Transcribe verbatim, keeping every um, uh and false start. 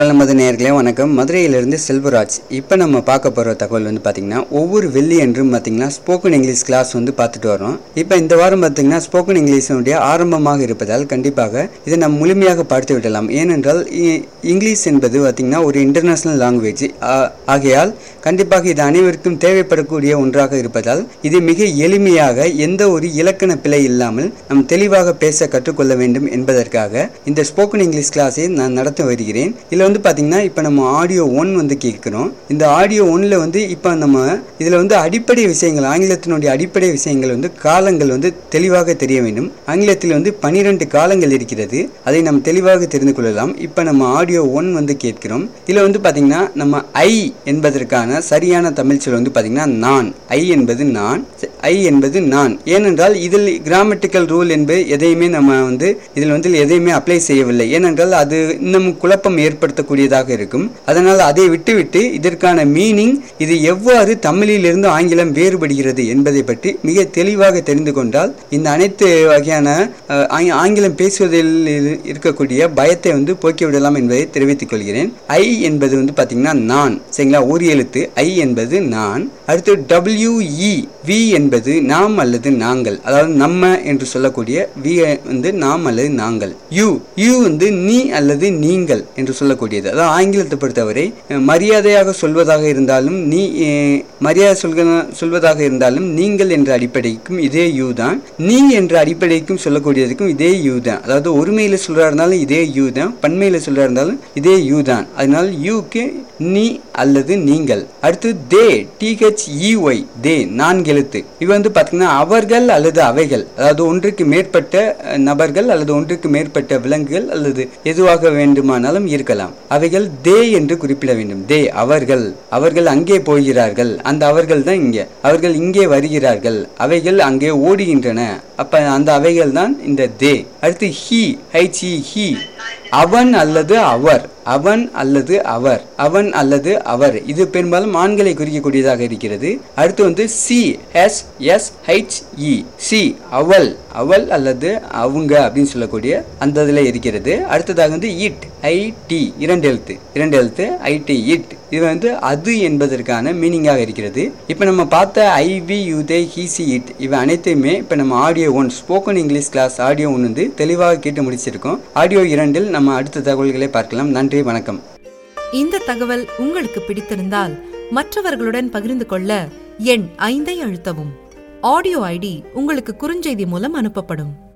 நமது நேயர்களே வணக்கம். மதுரையிலிருந்து செல்வராஜ். இப்போ நம்ம பார்க்க போகிற தகவல் வந்து பார்த்திங்கன்னா, ஒவ்வொரு வெள்ளி என்றும் பார்த்திங்கன்னா ஸ்போக்கன் இங்கிலீஷ் கிளாஸ் வந்து பார்த்துட்டு வரோம். இப்போ இந்த வாரம் பார்த்திங்கன்னா ஸ்போக்கன் இங்கிலீஷனுடைய ஆரம்பமாக இருப்பதால் கண்டிப்பாக இதை நம்ம முழுமையாக பார்த்து விடலாம். ஏனென்றால் இங்கிலீஷ் என்பது பார்த்திங்கன்னா ஒரு இன்டர்நேஷ்னல் லாங்குவேஜ் ஆகையால் கண்டிப்பாக இது அனைவருக்கும் தேவைப்படக்கூடிய ஒன்றாக இருப்பதால் இது மிக எளிமையாக எந்த ஒரு இலக்கண பிழை இல்லாமல் நம் தெளிவாக பேச கற்றுக்கொள்ள வேண்டும் என்பதற்காக இந்த ஸ்போக்கன் இங்கிலீஷ் கிளாஸை நான் நடத்தி வருகிறேன். இதில் வந்து பார்த்தீங்கன்னா இப்போ நம்ம ஆடியோ ஒன் வந்து கேட்குறோம். இந்த ஆடியோ ஒன்ல வந்து இப்போ நம்ம இதில் வந்து அடிப்படை விஷயங்கள், ஆங்கிலத்தினுடைய அடிப்படை விஷயங்கள் வந்து காலங்கள் வந்து தெளிவாக தெரிய வேண்டும். ஆங்கிலத்தில் வந்து பனிரெண்டு காலங்கள் இருக்கிறது, அதை நம்ம தெளிவாக தெரிந்து கொள்ளலாம். இப்போ நம்ம ஆடியோ ஒன் வந்து கேட்கிறோம். இதில் வந்து பார்த்தீங்கன்னா நம்ம ஐ என்பதற்கான சரியான தமிழ் சொல் வந்து பார்த்தீங்கன்னா நான். ஐ என்பது நான், ஐ என்பது நான். ஏனென்றால் இதில் கிராமட்டிக்கல் ரூல் என்பது எதையுமே நம்ம வந்து இதில் வந்து எதையுமே அப்ளை செய்யவில்லை. ஏனென்றால் அது இன்னும் குழப்பம் ஏற்படுத்தக்கூடியதாக இருக்கும். அதனால் அதை விட்டுவிட்டு இதற்கான மீனிங், இது எவ்வாறு தமிழிலிருந்து ஆங்கிலம் வேறுபடுகிறது என்பதை பற்றி மிக தெளிவாக தெரிந்து கொண்டால் இந்த அனைத்து வகையான ஆங்கிலம் பேசுவதில் இருக்கக்கூடிய பயத்தை வந்து போக்கிவிடலாம் என்பதை தெரிவித்துக் கொள்கிறேன். ஐ என்பது வந்து பார்த்தீங்கன்னா நான், சரிங்களா? ஒரு எழுத்து ஐ என்பது நான். அடுத்து டபிள்யூ இ வி என்பது நாம் அல்லது நாங்கள், அதாவது நம்ம என்று சொல்லக்கூடிய வி வந்து நாம் அல்லது நாங்கள். யூ யூ வந்து நீ அல்லது நீங்கள் என்று சொல்லக்கூடியது. அதாவது ஆங்கிலத்தை பொறுத்தவரை மரியாதையாக சொல்வதாக இருந்தாலும் நீ மரியாதை சொல்க சொல்வதாக இருந்தாலும் நீங்கள் என்ற அடிப்படைக்கும் இதே யூ தான், நீ என்ற அடிப்படைக்கும் சொல்லக்கூடியதுக்கும் இதே யூ தான். அதாவது ஒருமையில சொல்றா இருந்தாலும் இதே யூ தான், பன்மையில சொல்றா இருந்தாலும் இதே யூ தான். அதனால் யூக்கு நீ அல்லது நீங்கள். அடுத்து தே, டிஹெச் இஒய், தே நான்கு எழுத்து. இது வந்து பார்த்தீங்கன்னா அவர்கள் அல்லது அவைகள், அதாவது ஒன்றுக்கு மேற்பட்ட நபர்கள் அல்லது ஒன்றுக்கு மேற்பட்ட விலங்குகள் அல்லது எதுவாக வேண்டுமானாலும் இருக்கலாம். அவைகள் தே என்று குறிப்பிட வேண்டும். தே அவர்கள், அவர்கள் அங்கே போகிறார்கள், அந்த அவர்கள் தான் இங்கே, அவர்கள் இங்கே வருகிறார்கள், அவைகள் அங்கே ஓடுகின்றன, அப்ப அந்த அவைகள் தான் இந்த தே. அடுத்து ஹி, ஹைச் இ ஹி, அவன் அல்லது அவர், அவன் அல்லது அவர், அவன் அல்லது அவர். இது பெரும்பாலும் ஆண்களை குறிக்கக்கூடியதாக இருக்கிறது. அடுத்து வந்து C, S S H E, C அவள், அவள் அல்லது அவங்க அப்படின்னு சொல்லக்கூடிய அந்த இதில் இருக்கிறது. அடுத்ததாக வந்து இட், ஐ டி, இரண்டு எழுத்து, இரண்டு எழுத்து ஐ டி, இட். இது வந்து அது என்பதற்கான மீனிங்காக இருக்கிறது. இப்போ நம்ம பார்த்த I we you they he she it இவை அனைத்தையுமே இப்போ நம்ம audio one spoken English class audio one வந்து தெளிவாக கேட்டு முடிச்சிருக்கோம். ஆடியோ இரண்டில் நம்ம அடுத்த தகவல்களை பார்க்கலாம். நன்றி, வணக்கம். இந்த தகவல் உங்களுக்கு பிடித்திருந்தால் மற்றவர்களுடன் பகிர்ந்து கொள்ள எண் ஐந்தை அழுத்தவும். ஆடியோ ஐடி உங்களுக்கு குறுஞ்செய்தி மூலம் அனுப்பப்படும்.